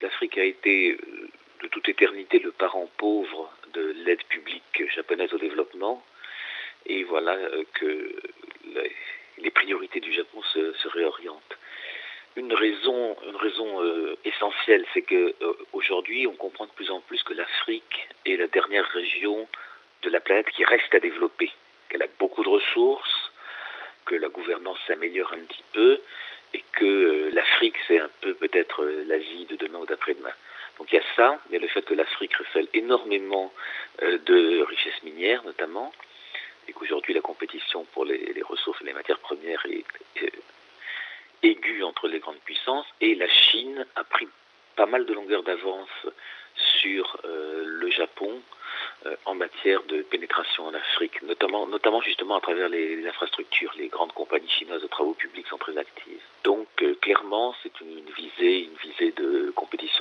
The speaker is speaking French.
l'Afrique a été de toute éternité le parent pauvre de l'aide publique japonaise au développement. Et voilà que les priorités du Japon se réorientent. Une raison essentielle, c'est que aujourd'hui, on comprend de plus en plus que l'Afrique est la dernière région de la planète qui reste à développer, qu'elle a beaucoup de ressources, que la gouvernance s'améliore un petit peu, et que l'Afrique, c'est un peu peut-être l'Asie de demain ou d'après-demain. Donc il y a ça, il y a le fait que l'Afrique recèle énormément de richesses minières notamment, et qu'aujourd'hui la compétition pour les ressources et les matières premières est aiguë entre les grandes puissances, et la Chine a pris pas mal de longueur d'avance sur le Japon en matière de pénétration en Afrique, notamment justement à travers les infrastructures. Les grandes compagnies chinoises de travaux publics sont très actives. Donc clairement, c'est une visée de compétition